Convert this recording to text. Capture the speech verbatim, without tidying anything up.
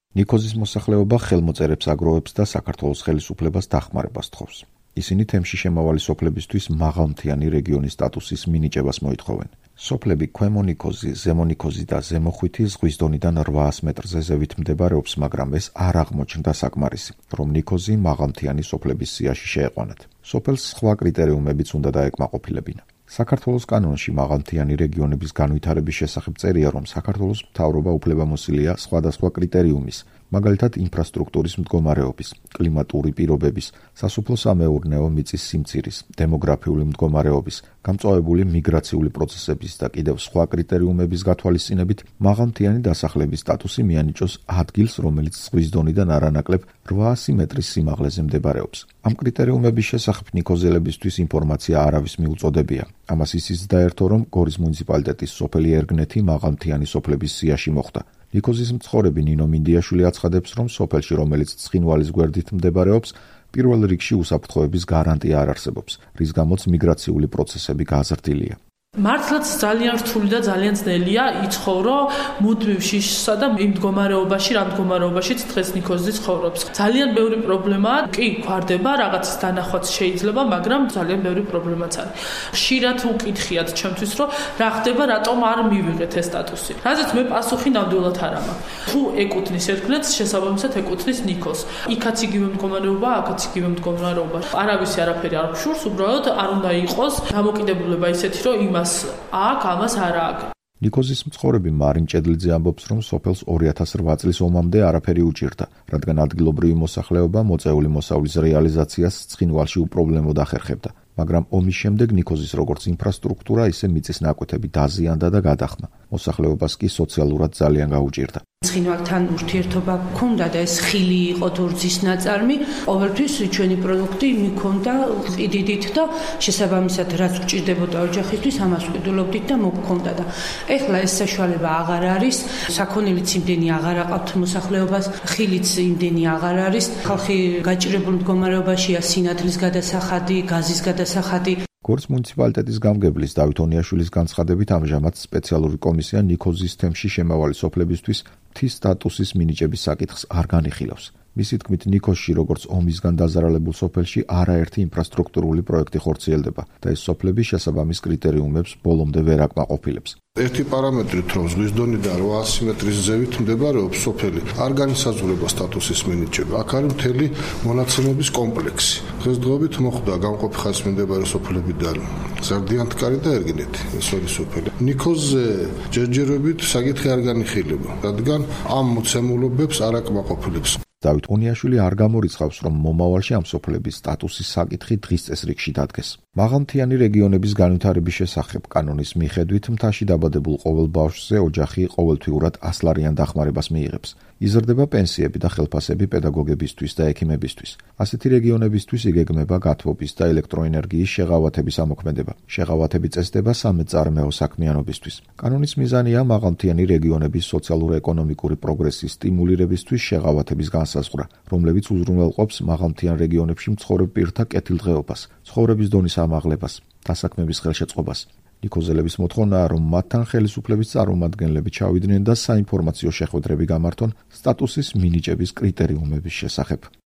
ნიქოზის მოსახლეობა ხელმოწერებს აგროვებს და საქართველოს ხელისუფლებას დახმარებას თხოვს. ისინი თემში შემავალი სოფლებისთვის მაღალმთიანი რეგიონის სტატუსის მინიჭებას მოითხოვენ. სოფლები ქვემო ნიქოზი, ზემო ნიქოზი და ზემო ხვითი ზღვის დონიდან რვაას მეტრზე ზევით მდებარეობს, მაგრამ ეს არ აღმოჩნდა საკმარისი, რომ ნიქოზი მაღალმთიანი სოფლების სიაში შეეყვანათ. სოფელს სხვა კრიტერიუმებიც უნდა დაეკმაყოფილებინა. საქართველოს კანონში მაღალმთიანი რეგიონების განვითარების შესახებ წერია, რომ საქართველოს მთავრობა უფლებამოსილია სხვადასხვა კრიტერიუმის, მაგალითად ინფრასტრუქტურის მდგომარეობის, კლიმატური პირობების, სასოფლო-სამეურნეო მიწის სიმცირის, დემოგრაფიული მდგომარეობის, გამწვავებული მიგრაციული პროცესების და კიდევ სხვა კრიტერიუმების გათვალისწინებით მაღალმთიანი დასახლების სტატუსი მიანიჭოს ადგილს, რომელიც ზღვის დონიდან არანაკლებ რვაასი მეტრის სიმაღლეზე მდებარეობს. ამ კრიტერიუმების შესახებ ნიქოზელებისთვის ინფორმაცია არავის მიუწოდებია. ამას ისიც დაერთო, რომ გორის მუნიციპალიტეტის სოფელი ერგნეთი მაღალმთიანი სოფლების სიაში მოხვდა. ნიქოზის მცხოვრები ნინო მინდიაშვილი აცხადებს, რომ სოფელში, რომელიც ცხინვალის გვერდით მდებარეობს, პირველ რიგში უსაფრთხოების გარანტია არ არსებობს, რის გამოც მიგრაციული პროცესები გაზრდილია. მართლაც ძალიან რთული და ძალიან ძნელია იცხოვრო მუდმივ შიშსა და იმ მდგომარეობაში, რა მდგომარეობაშიც დღეს ნიქოზი ცხოვრობს. ძალიან ბევრი პრობლემაა, კი, გვარდება, რაღაცის დანახვაც შეიძლება, მაგრამ ძალიან ბევრი პრობლემაც არის. ხშირად უკითხიათ ჩემთვის, რომ რა ხდება, რატომ არ მივიღეთ ეს სტატუსი. რაზეც მე პასუხი ნამდვილად არ მაქვს. თუ ეკუთვნის ერთგულებს, შესაბამისად ეკუთვნის ნიქოზს. იქაც იგივე მდგომარეობა, აქაც იგივე მდგომარეობა. არავის არაფერი არ გშურს, უბრალოდ არ უნდა იყოს დამოკიდებულება ისეთი, რომ იმ აქ ამას არ აქვს. ნიქოზის მცხოვრები მარინ ჭედლიძე ამბობს, რომ სოფელს ორი ათას რვა წლის ომამდე არაფერი უჭირდა, რადგან ადგილობრივი მოსახლეობა მოწეული მოსავლის რეალიზაციას ცხინვალში უპრობლემოდ ახერხებდა. მაგრამ ომის შემდეგ ნიქოზის როგორც ინფრასტრუქტურა, ისე მიწის ნაკვეთები დაზიანდა და გადახმა. მოსახლეობას კი სოციალურად ძალიან გაუჭირდა. ცხინვალთან ურთიერთობა ჰქონდა და ეს ხილი იყო თურქის ნაწარმი, ყოველთვის ჩვენი პროდუქტი მიქონდა ყიდიდით და შესაბამისად რაც გჭირდებოდა ოჯახისთვის, ამას ვყიდულობდით და მოგქონდა და ეხლა ეს საშუალება აღარ არის, საქონელიც იმდენი აღარ აყავთ მოსახლეობას, ხილიც იმდენი აღარ არის, ხალხი გაჭირებულ მდგომარეობაშია სინათლის გადასახადი, გაზის გადასახადი. გორის მუნიციპალიტეტის გამგებლის დავით ონიაშვილის განცხადებით, ამჟამად სპეციალური კომისია ნიქოზის თემში შემავალი სოფლებისთვის მთის სტატუსის მინიჭების საკითხს არ განიხილავს. მისი თქმით, ნიქოზში, როგორც ომისგან დაზარალებულ სოფელში, არაერთი ინფრასტრუქტურული პროექტი ხორციელდება და ეს სოფლები შესაბამის კრიტერიუმებს ბოლომდე ვერ აკმაყოფილებს. ერთი პარამეტრით, რომ ზღვის დონიდან რვაასი მეტრის ზევით მდებარეობს სოფელი, არ განისაზღვრება სტატუსის მინიჭება. აქ არის მთელი მონაცემების კომპლექსი. დღესდღეობით მოხდა გამყოფი ხაზს მიმდებარე სოფლებიდან ზარდიანთკარი და ერგნეთი, ეს ორი სოფელი. ნიქოზზე ჯერჯერობით საკითხი არ განიხილება, რადგან ამ მოცემულობებს არ აკმაყოფილებს. დავით ონიაშვილი არ გამორიცხავს, რომ მომავალში ამ სოფლების სტატუსის საკითხი დღის წესრიგში დადგეს. მაღალმთიანი რეგიონების განვითარების შესახებ კანონის მიხედვით მთაში დაბადებულ ყოველ ბავშვზე ოჯახი ყოველთვიურად ასლარიან დახმარებას მიიღებს. იზრდება პენსიები და ხელფასები პედაგოგებისთვის და ექიმებისთვის. ასეთი რეგიონებისთვის იგეგმება გათბობის და ელექტროენერგიის შეღავათების ამოქმედება. შეღავათები წესდება სამეწარმეო საქმიანობისთვის. კანონის მიზანია მაღალმთიანი რეგიონების სოციალურ-ეკონომიკური პროგრესის სტიმულირებისთვის შეღავათების განსაზღვრა, რომლებიც უზრუნველყოფს მაღალმთიან რეგიონებში მცხოვრებ პირთა კეთილდღეობას, ცხოვრების დონის ამაღლებას, დასაქმების ხელშეწყობას. ნიქოზელების მოთხოვნაა, რომ მათთან ხელისუფლების წარმომადგენლები ჩავიდნენ და საინფორმაციო შეხვედრები გამართონ სტატუსის მინიჭების კრიტერიუმების შესახებ.